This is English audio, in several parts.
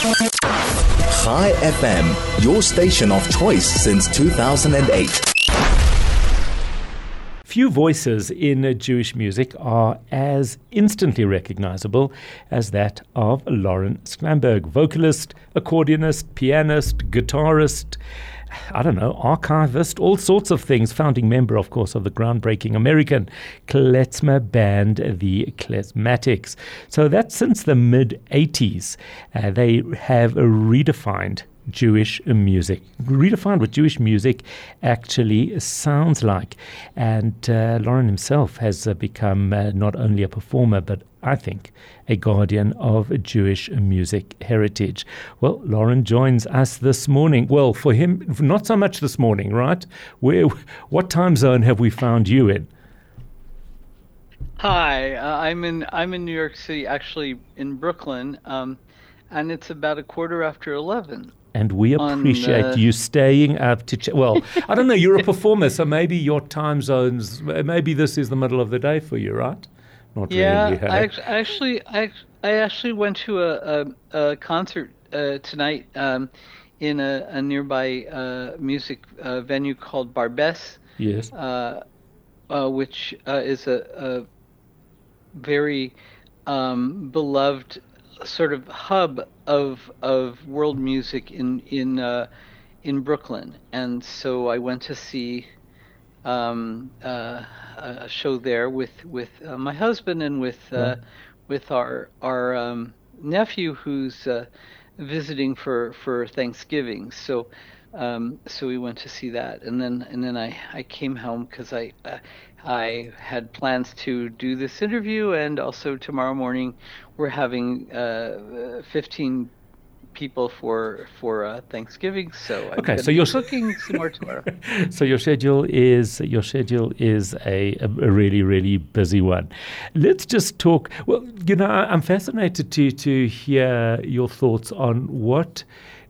Chai FM, your station of choice since 2008. Few voices in Jewish music are as instantly recognizable as that of Lauren Sklamberg, vocalist, accordionist, pianist, guitarist, archivist, all sorts of things, founding member, of course, of the groundbreaking American klezmer band, the Klezmatics. So that's since the mid-'80s. They have redefined Jewish music, redefined what Jewish music actually sounds like. And Lauren himself has become not only a performer, but I think a guardian of Jewish music heritage. Well, Lauren joins us this morning. Well, for him, not so much this morning, right? What time zone have we found you in? Hi, I'm in New York City, actually in Brooklyn, and it's about 11:15. And we appreciate you staying up to well, I don't know, you're a performer, so maybe your time zones, maybe this is the middle of the day for you, right? Not yeah, really. I actually went to a concert tonight in a nearby music venue called Barbès. Yes. Which is a very beloved sort of hub of world music in Brooklyn, and so I went to see a show there with my husband and with our nephew who's visiting for Thanksgiving. So we went to see that, and then I came home because I had plans to do this interview, and also tomorrow morning we're having 15 people for Thanksgiving. So so you're cooking some more tomorrow. So your schedule is a really, really busy one. Let's just talk. Well, I'm fascinated to hear your thoughts on what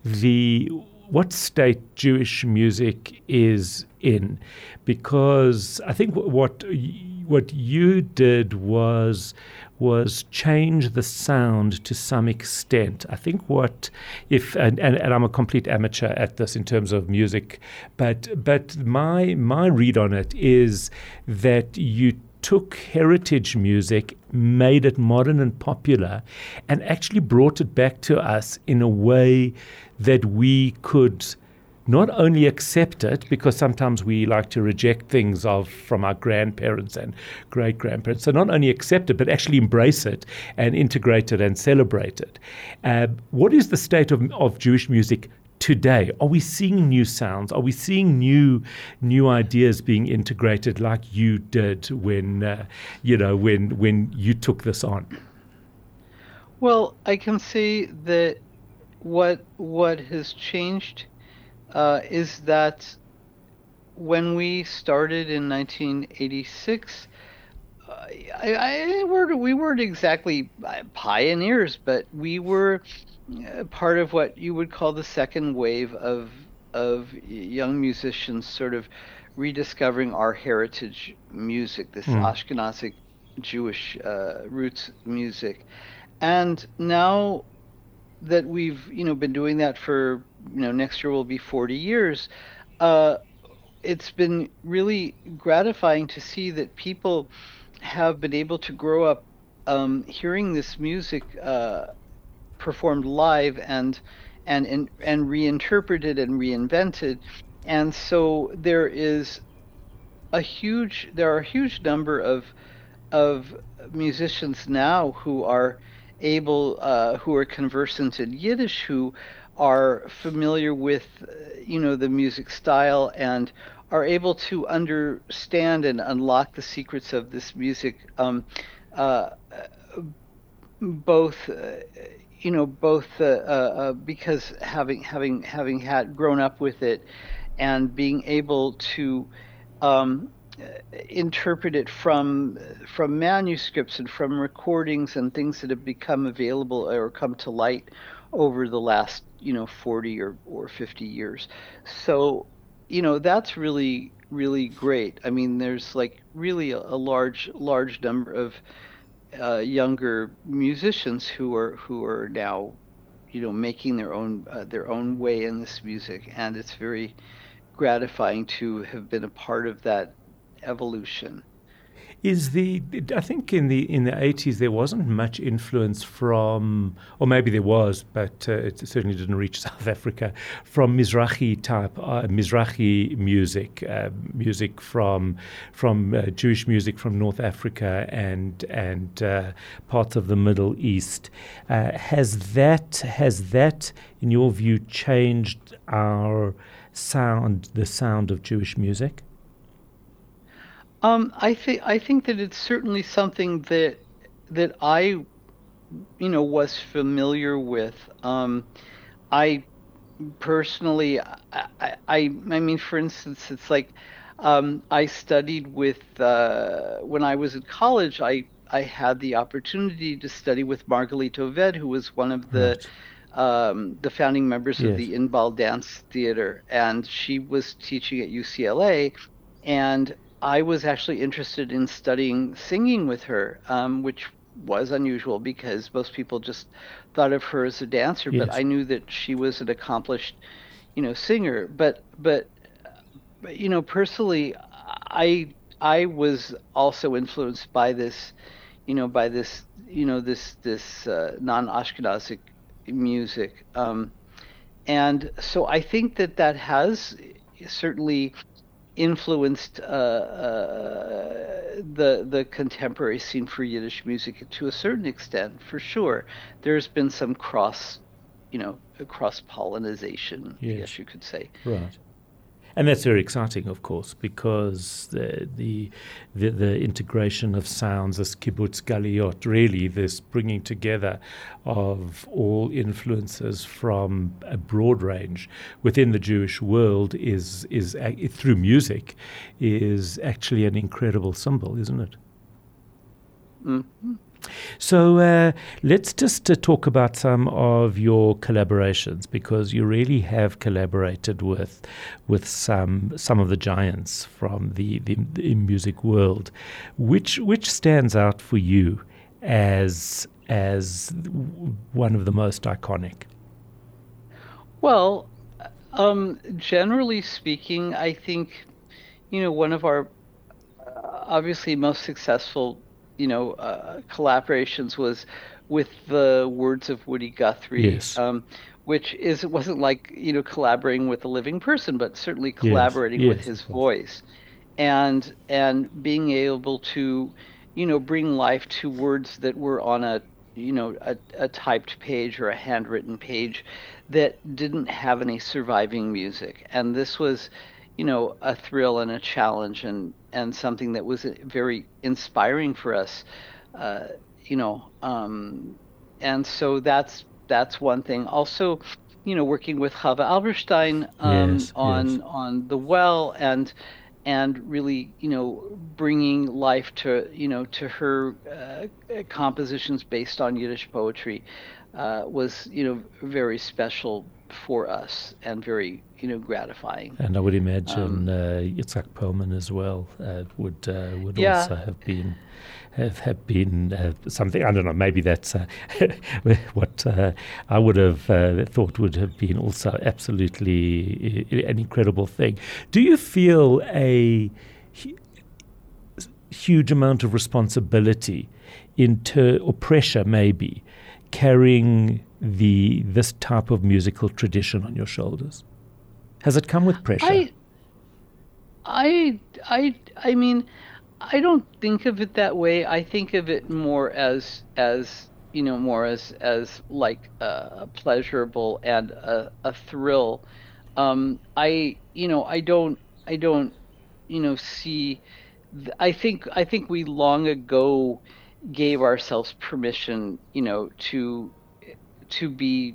state Jewish music is in, because I think what you did was change the sound to some extent. I think and I'm a complete amateur at this in terms of music, but my read on it is that you took heritage music, made it modern and popular, and actually brought it back to us in a way that we could not only accept it, because sometimes we like to reject things from our grandparents and great-grandparents, so not only accept it, but actually embrace it and integrate it and celebrate it. What is the state of Jewish music today? Are we seeing new sounds? Are we seeing new ideas being integrated like you did when you took this on? Well, I can say that what has changed is that when we started in 1986, we weren't exactly pioneers, but we were part of what you would call the second wave of young musicians sort of rediscovering our heritage music, this Ashkenazic Jewish roots music. And now that we've been doing that for next year will be 40 years, it's been really gratifying to see that people have been able to grow up hearing this music performed live and reinterpreted and reinvented. And so there are a huge number of musicians now who are who are conversant in Yiddish, who are familiar with the music style and are able to understand and unlock the secrets of this music, because having grown up with it and being able to interpret it from manuscripts and from recordings and things that have become available or come to light over the last 40 or 50 years. So that's really, really great. I mean, there's really a large number of younger musicians who are now making their own way in this music, and it's very gratifying to have been a part of that evolution. I think in the 80s there wasn't much influence from, or maybe there was, but it certainly didn't reach South Africa, from Mizrahi music, music from Jewish music from North Africa and parts of the Middle East. Has that, in your view, changed the sound of Jewish music? I think that it's certainly something that I, was familiar with. I personally, I mean, for instance, it's like I studied with when I was in college. I had the opportunity to study with Margalit Oved, who was one of the founding members of the Inbal Dance Theater, and she was teaching at UCLA, and I was actually interested in studying singing with her, which was unusual because most people just thought of her as a dancer. Yes. But I knew that she was an accomplished, singer. But personally, I was also influenced by this, this non-Ashkenazic music, and so I think that has certainly influenced the contemporary scene for Yiddish music to a certain extent, for sure. There's been some cross pollination, yes. I guess you could say. Right. And that's very exciting, of course, because the integration of sounds, this kibbutz galiyot, really this bringing together of all influences from a broad range within the Jewish world is through music, is actually an incredible symbol, isn't it? Mm-hmm. So let's just talk about some of your collaborations, because you really have collaborated with some of the giants from the music world. Which stands out for you as one of the most iconic? Well, generally speaking, I think one of our obviously most successful collaborations was with the words of Woody Guthrie, yes. Which wasn't like collaborating with a living person, but certainly collaborating yes. with his voice, and being able to bring life to words that were on a typed page or a handwritten page that didn't have any surviving music. And this was a thrill and a challenge and something that was very inspiring for us, and so that's one thing. Also, working with Chava Alberstein on The Well and really bringing life to to her compositions based on Yiddish poetry was very special for us and very gratifying. And I would imagine Yitzhak Perlman as well would also have been something. I don't know. Maybe that's what I would have thought would have been also absolutely an incredible thing. Do you feel a huge amount of responsibility or pressure, maybe, carrying this type of musical tradition on your shoulders? Has it come with pressure? I mean, I don't think of it that way. I think of it more as like pleasurable and a thrill. I don't see. I think we long ago gave ourselves permission, to be,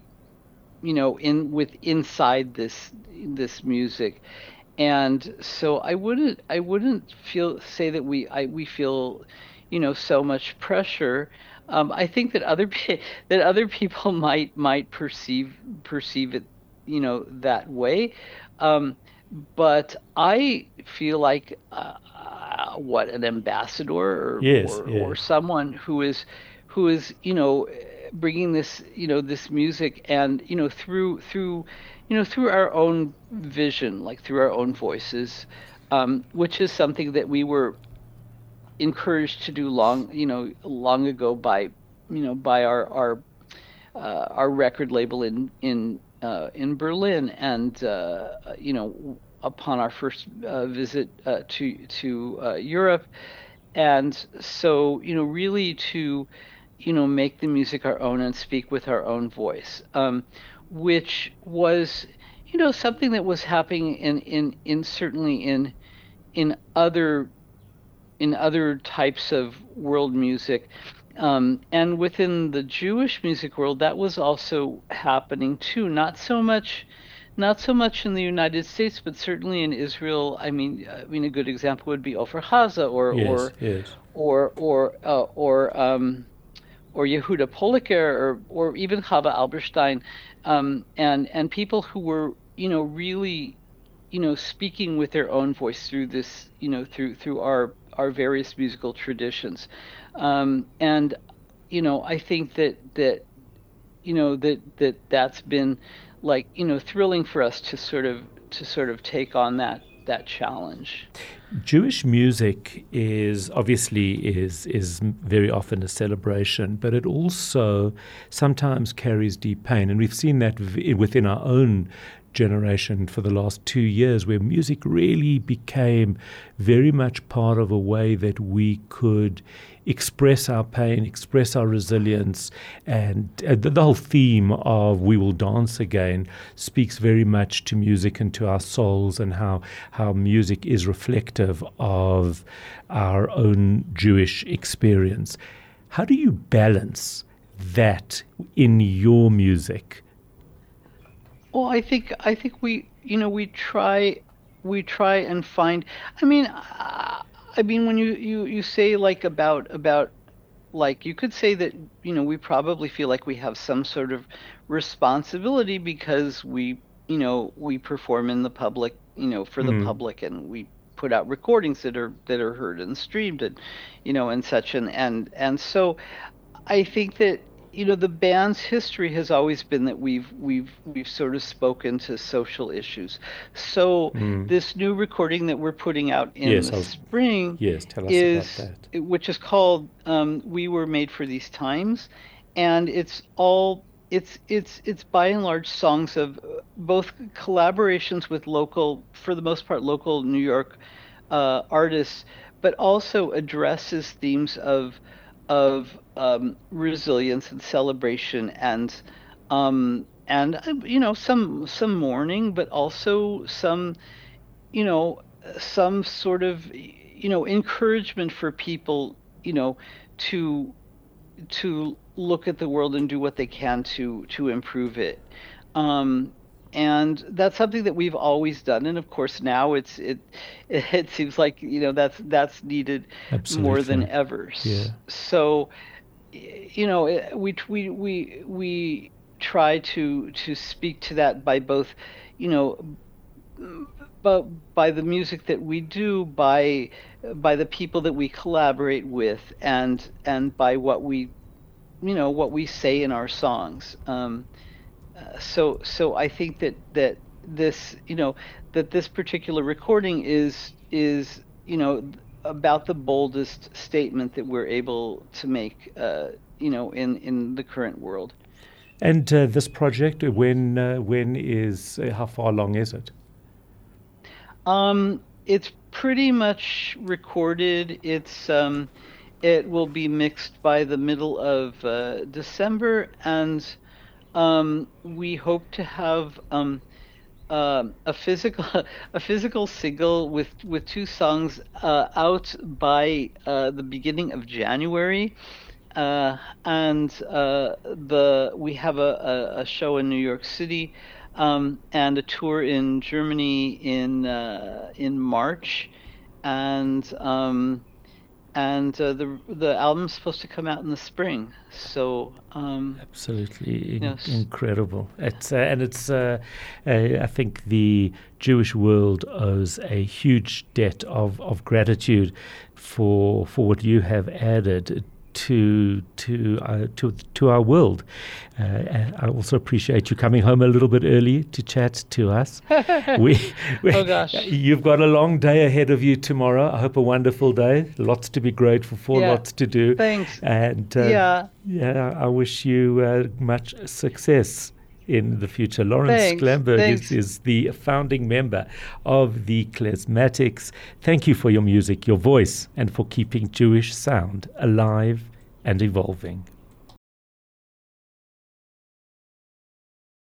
inside this music, and so I wouldn't say that we feel, so much pressure. I think that other people might perceive it, that way, but I feel like an ambassador or someone who is bringing this, this music, and through our own vision, like through our own voices, which is something that we were encouraged to do long ago by our record label in Berlin, and upon our first visit to Europe, and so really to make the music our own and speak with our own voice, which was something that was happening in certainly in other types of world music. And within the Jewish music world, that was also happening too. Not so much in the United States, but certainly in Israel. I mean, a good example would be Ofer Haza, or Yehuda Poliker, or even Chava Alberstein, and people who were really speaking with their own voice through this, through our various musical traditions. And I think that's been like thrilling for us to sort of take on that challenge. Jewish music is very often a celebration, but it also sometimes carries deep pain, and we've seen that within our own generation for the last 2 years, where music really became very much part of a way that we could express our pain, express our resilience, and the whole theme of We Will Dance Again speaks very much to music and to our souls, and how music is reflective of our own Jewish experience. How do you balance that in your music? Well, I think we try and find. I mean, when you say like about like, you could say that we probably feel like we have some sort of responsibility because we perform in the public, for the public, and we put out recordings that are heard and streamed, and and such, and so I think that the band's history has always been that we've sort of spoken to social issues. So this new recording that we're putting out in the spring, tell us about that. Which is called "We Were Made for These Times," and it's by and large songs of both collaborations with local, for the most part, local New York artists, but also addresses themes of resilience and celebration, and some mourning, but also some sort of encouragement for people to look at the world and do what they can to improve it. And that's something that we've always done, and of course now it seems like that's needed Absolutely. more than ever. Yeah. So we try to speak to that by both but by the music that we do, by the people that we collaborate with, and by what we say in our songs. So I think that this this particular recording is about the boldest statement that we're able to make in the current world. And this project, when is how far along is it? It's pretty much recorded. It will be mixed by the middle of December, and we hope to have a physical single with 2 songs out by the beginning of January, and we have a show in New York City, and a tour in Germany in March, and the album's supposed to come out in the spring. So absolutely incredible. It's I think the Jewish world owes a huge debt of gratitude for what you have added to our world. I also appreciate you coming home a little bit early to chat to us. Oh gosh, you've got a long day ahead of you tomorrow. I hope a wonderful day. Lots to be grateful for. Yeah. Lots to do. Thanks. And I wish you much success in the future. Lawrence Glamberg is the founding member of the Klezmatics. Thank you for your music, your voice, and for keeping Jewish sound alive and evolving.